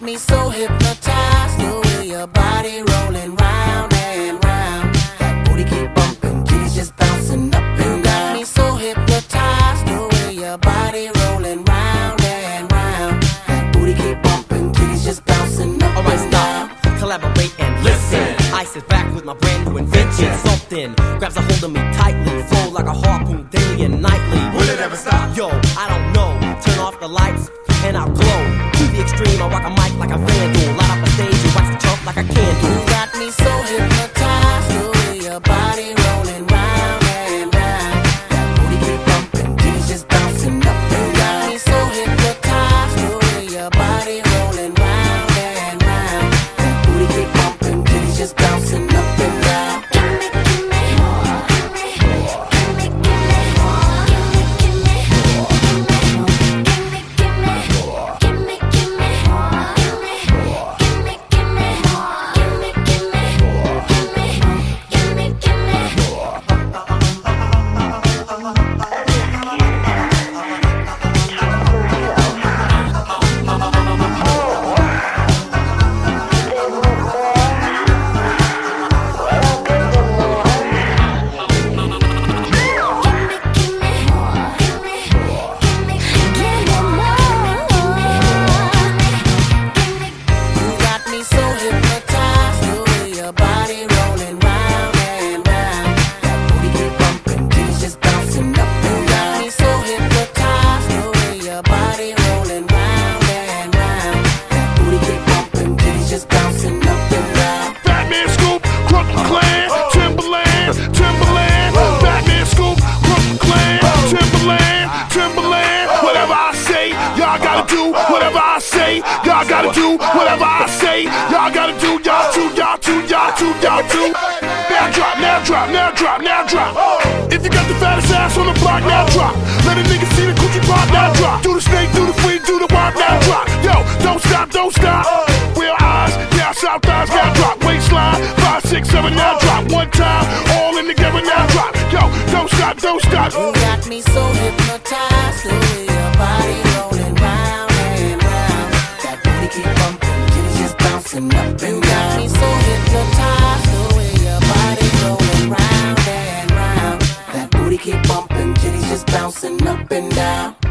me so hypnotized, the way your body rolling round and round. That booty keep bumping, titties just bouncing up and down. Got me so hypnotized, the way your body rolling round and round. That booty keep bumping, titties just bouncing up and down. Collaborate and listen. I sit back with my brand new invention. Something grabs a hold of me tightly, flow like a harpoon daily and nightly. Will it ever stop? Yo, I don't know. Turn off the lights and I'll glow. To the extreme, I rock a mic like a vandal. Light up a stage and wax the jump like a candle. You got me so hypnotized, the way your body rolling round and round. That booty keep bumping, titties just bouncing up and down. Got me so hypnotized, the way your body rolling round and round. That booty keep bumping, titties just bouncing up and down. Whatever I say, y'all gotta do. Whatever I say, y'all gotta do. Y'all too. Now drop, now drop, now drop, now drop. If you got the fattest ass on the block, now drop. Let a nigga see the coochie pop, now drop. Do the snake, do the freak, do the wop, now drop. Yo, don't stop, don't stop. Real eyes, yeah, south thighs, now drop. Waistline, 5, 6, 7, now drop. One time, all in together, now drop. Yo, don't stop, don't stop. You got me so hypnotized, the way your body rolling round and round. That booty keep bumping, titties just bouncing up and down. Got me so hypnotized, the way your body rolling round and round. That booty keep bumping, titties just bouncing up and down.